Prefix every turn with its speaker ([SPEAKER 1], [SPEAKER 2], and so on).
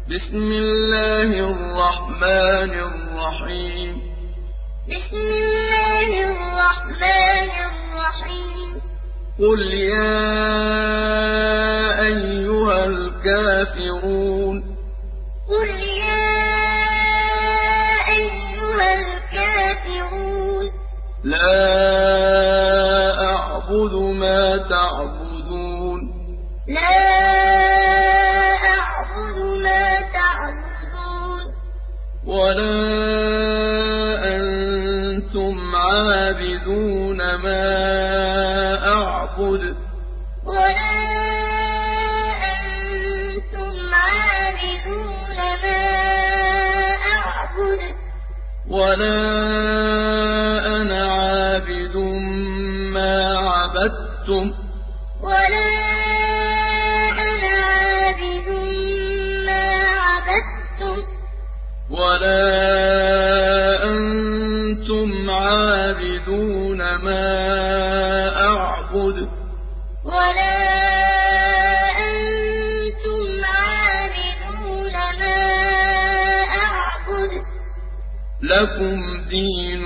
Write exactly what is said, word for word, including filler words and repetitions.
[SPEAKER 1] بسم الله الرحمن الرحيم بسم الله الرحمن الرحيم قل يا أيها الكافرون قل يا أيها الكافرون لا أعبد ما تعبدون لا أعبد ما تعبدون ولا أنتم عابدون ما أعبد ولا أنتم عابدون ما أعبد ولا أنا عابد ما عبدتم ولا أنا عابد ما عبدتم ولا أنتم عابدون ما أعبد ولا أنتم عابدون ما أعبد لكم دينكم